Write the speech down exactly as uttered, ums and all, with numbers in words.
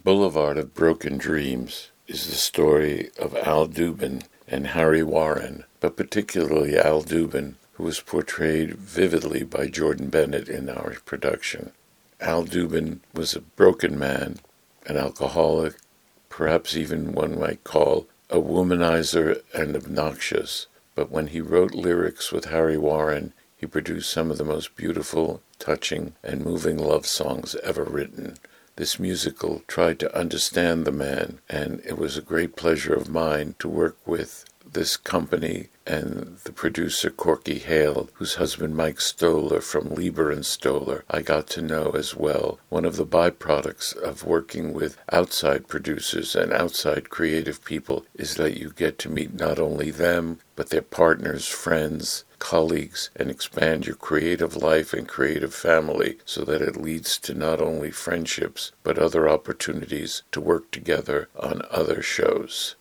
Boulevard of Broken Dreams is the story of Al Dubin and Harry Warren, but particularly Al Dubin, who was portrayed vividly by Jordan Bennett in our production. Al Dubin was a broken man, an alcoholic, perhaps even one might call a womanizer and obnoxious, but when he wrote lyrics with Harry Warren, he produced some of the most beautiful, touching, and moving love songs ever written. This musical tried to understand the man, and it was a great pleasure of mine to work with this company and the producer Corky Hale, whose husband Mike Stoller from Lieber and Stoller I got to know as well. One of the byproducts of working with outside producers and outside creative people is that you get to meet not only them, but their partners, friends, colleagues, and expand your creative life and creative family so that it leads to not only friendships, but other opportunities to work together on other shows.